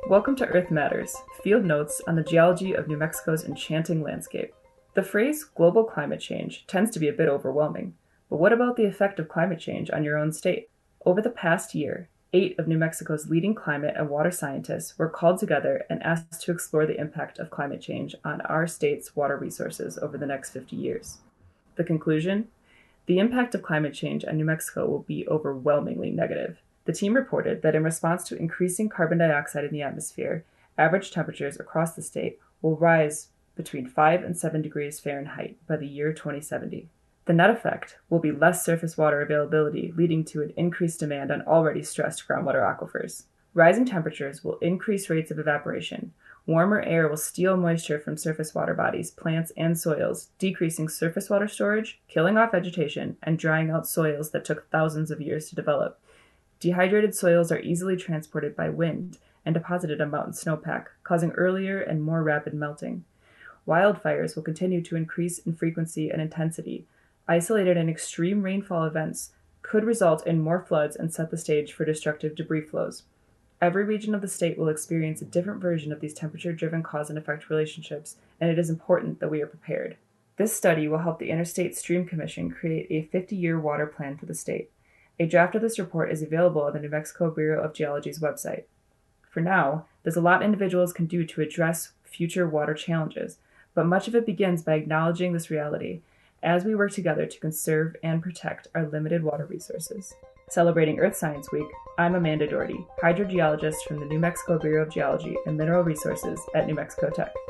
Welcome to Earth Matters, field notes on the geology of New Mexico's enchanting landscape. The phrase global climate change tends to be a bit overwhelming, but what about the effect of climate change on your own state? Over the past year, 8 of New Mexico's leading climate and water scientists were called together and asked to explore the impact of climate change on our state's water resources over the next 50 years. The conclusion? The impact of climate change on New Mexico will be overwhelmingly negative. The team reported that in response to increasing carbon dioxide in the atmosphere, average temperatures across the state will rise between 5 and 7 degrees Fahrenheit by the year 2070. The net effect will be less surface water availability, leading to an increased demand on already stressed groundwater aquifers. Rising temperatures will increase rates of evaporation. Warmer air will steal moisture from surface water bodies, plants, and soils, decreasing surface water storage, killing off vegetation, and drying out soils that took thousands of years to develop. Dehydrated soils are easily transported by wind and deposited on mountain snowpack, causing earlier and more rapid melting. Wildfires will continue to increase in frequency and intensity. Isolated and extreme rainfall events could result in more floods and set the stage for destructive debris flows. Every region of the state will experience a different version of these temperature-driven cause and effect relationships, and it is important that we are prepared. This study will help the Interstate Stream Commission create a 50-year water plan for the state. A draft of this report is available on the New Mexico Bureau of Geology's website. For now, there's a lot individuals can do to address future water challenges, but much of it begins by acknowledging this reality as we work together to conserve and protect our limited water resources. Celebrating Earth Science Week, I'm Amanda Doherty, hydrogeologist from the New Mexico Bureau of Geology and Mineral Resources at New Mexico Tech.